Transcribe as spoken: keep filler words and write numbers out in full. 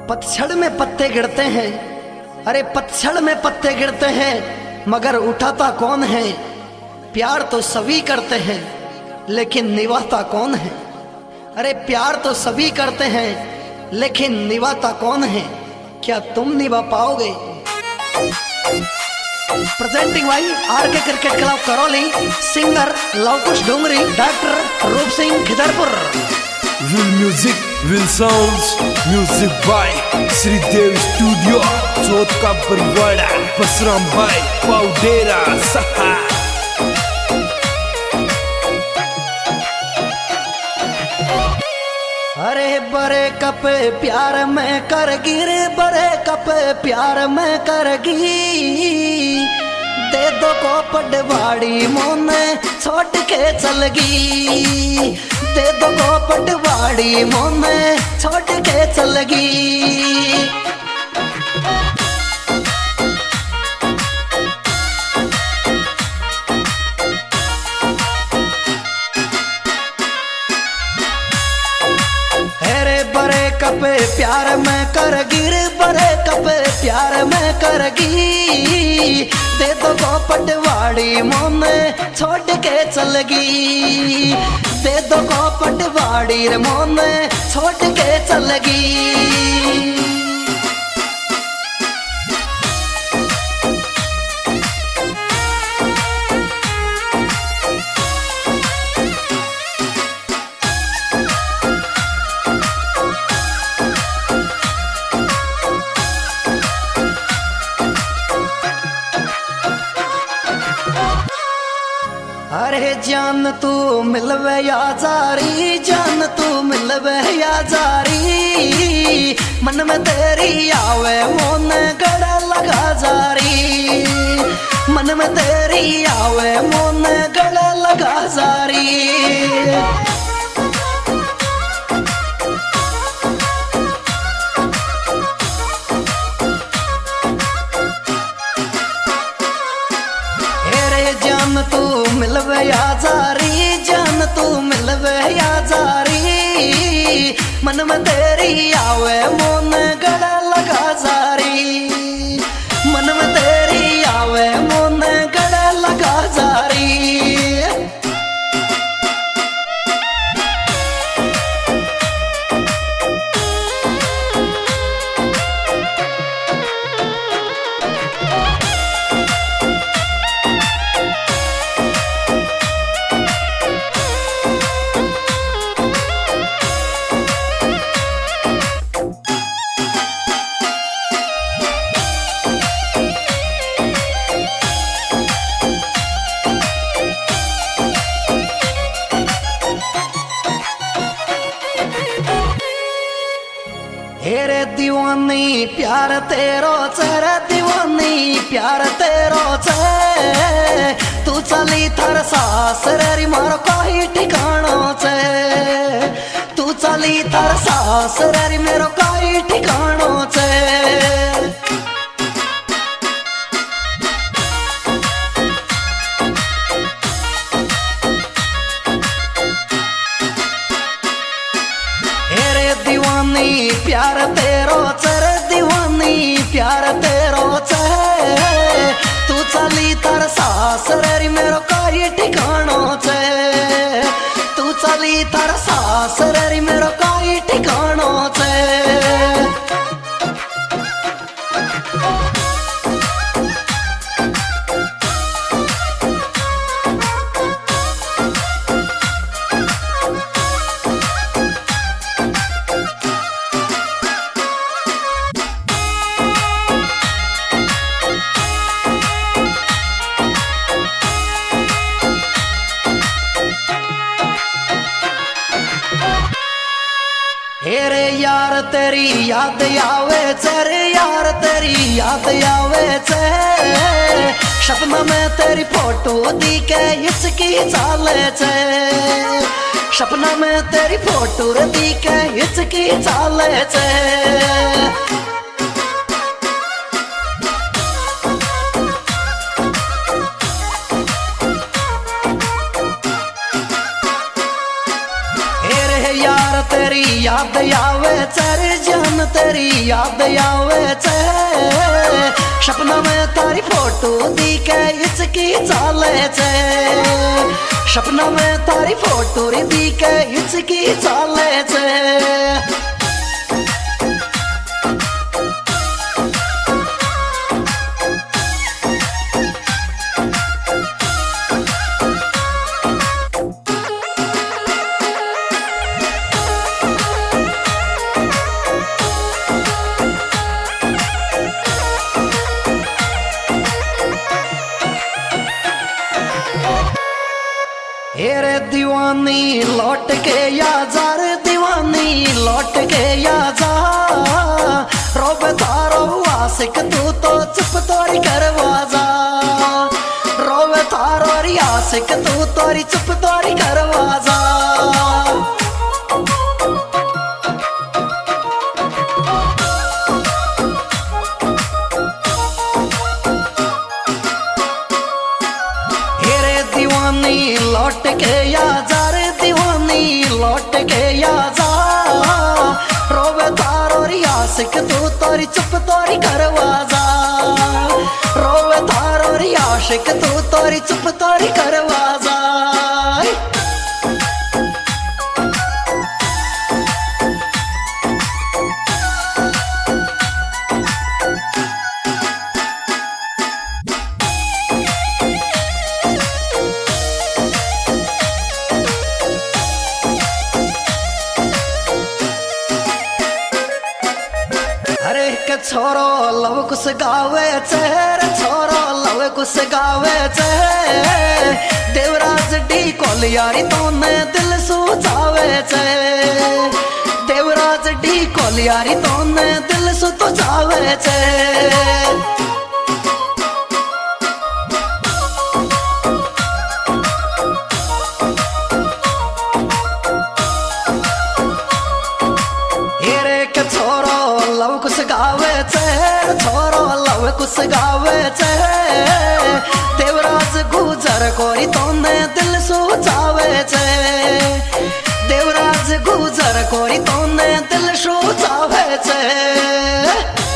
पतझड़ में पत्ते गिरते हैं, अरे पतझड़ में पत्ते गिरते हैं, मगर उठाता कौन है। प्यार तो सभी करते हैं लेकिन निभाता कौन है। अरे प्यार तो सभी करते हैं लेकिन निभाता कौन है। क्या तुम निभा पाओगे। प्रेजेंटिंग भाई R K cricket club Karauli, singer Lavkush Dongri, doctor Roop Singh Khidarpur. Will music, will sounds, music by Shridev studio, Chauth ka Barwara, Basram भाई पाउडेरा सहा। अरे बड़े कप प्यार में करगी रे, बड़े कप प्यार में करगी। दे दो को पटवाड़ी मोने छोड़ के चलगी। दे दो को पटवाड़ी मोने छोड़ के चलगी। कप प्यार में करगी रे, बड़े कप प्यार में करगी। दे दो को पटवाड़ी मोने छोड़ के चलगी। दे दो को पटवाड़ी रे मोने छोड़ के चलगी। अरे जान तू मिलवे या जारी, जान तू मिलवे या जारी। मन में तेरी आवे मोन गड़ा लगा जारी। मन में तेरी आवे मोन गड़ा लगा जारी। जान तू मिलवे या जारी, जान तू मिलवे या जारी। मन में तेरी आवे मोन गड़ा लगा जारी। मन में तेरी आवे मोन गड़ा लगा जारी। हेरे दीवानी प्यार तेरो चेरे, दीवानी प्यार तेरो चे। तू चली थर सासरे मारो कोई ठिकानो चे। तू चली थर सासरे मेरो कोई ठिकानो चे। दीवानी प्यार तेरो चरे, दीवानी प्यार तेरो चे। तू चली तर सासरे मेरो कोई ठिकानो चे। तू चली तर सासरे मेरो कोई ठिकानो चे। हेरे यार तेरी याद आवे चेरे, यार तेरी याद आवे चे। सपना में तेरी फोटो दिखे हिचकी चाले चे। सपना में तेरी फोटो दिखे हिचकी चाले चे। तेरी याद आवे चर जान तेरी याद आवे छे सपना में तारी फोटो दिखे इसकी चाले छे सपना में तारी फोटो दिखे इसकी चाले छे हेरे दीवानी लौट के या जा रे दीवानी लौट के या जा रोब तारो आशिक तू तो चुप तोरी करवा जा रोब तारो आशिक तू तोरी चुप तोरी करवा जा लौट के या जा रे दीवानी लौट के या जा रोवे तारो आशिक तू तोरी चुप तोरी करवा जा रोवे तारो आशिक तू तोरी चुप तोरी करवा जा के छोरो लव कुछ गावे छे छोरो लव कुछ गावे छे देवराज डी कोलियारी तोने दिल सुझावे छे देवराज डी कोलियारी तोने दिल सुझावे छे कुछ गावे छे छोरो लव कुछ गावे छे देवराज गुजर कोरी तोने दिल सुझावे छे देवराज गुजर कोरी तोने दिल सुझावे छे।